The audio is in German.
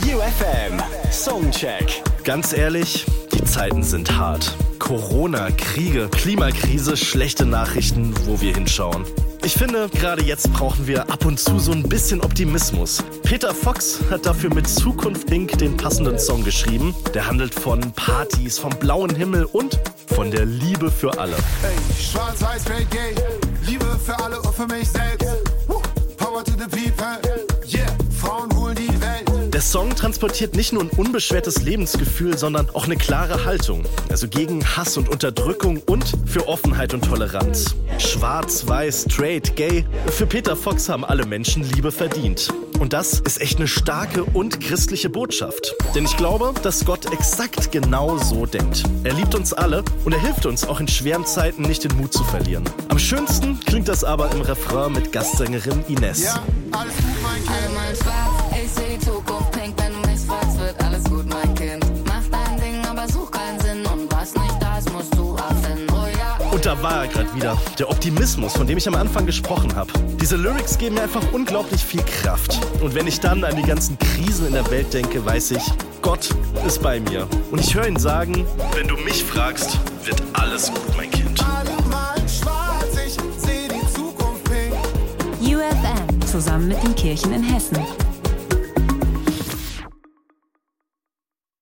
UFM Songcheck. Ganz ehrlich, die Zeiten sind hart. Corona, Kriege, Klimakrise, schlechte Nachrichten, wo wir hinschauen. Ich finde, gerade jetzt brauchen wir ab und zu so ein bisschen Optimismus. Peter Fox hat dafür mit Zukunft Inc. den passenden Song geschrieben. Der handelt von Partys, vom blauen Himmel und von der Liebe für alle. Ey, schwarz, weiß, straight, gay. Liebe für alle und für mich selbst. Power to the people. Yeah, Frauen holen die Welt. Der Song transportiert nicht nur ein unbeschwertes Lebensgefühl, sondern auch eine klare Haltung. Also gegen Hass und Unterdrückung und für Offenheit und Toleranz. Schwarz, weiß, straight, gay. Für Peter Fox haben alle Menschen Liebe verdient. Und das ist echt eine starke und christliche Botschaft. Denn ich glaube, dass Gott exakt genau so denkt. Er liebt uns alle und er hilft uns auch in schweren Zeiten nicht den Mut zu verlieren. Am schönsten klingt das aber im Refrain mit Gastsängerin Ines. Ja, alles gut, mein Kind. Alle mal schwarz, ich seh die Zukunft pink. Wenn du mich fragst, wird alles gut, mein Kind. Mach dein Ding, aber such keinen Sinn. Und was nicht da ist, musst du erfinden. Oh ja. Und da war er gerade wieder, der Optimismus, von dem ich am Anfang gesprochen habe. Diese Lyrics geben mir einfach unglaublich viel Kraft. Und wenn ich dann an die ganzen Krisen in der Welt denke, weiß ich, Gott ist bei mir. Und ich höre ihn sagen, wenn du mich fragst, wird alles gut, mein Kind. Alle mal schwarz, ich seh die Zukunft pink. UFM zusammen mit den Kirchen in Hessen.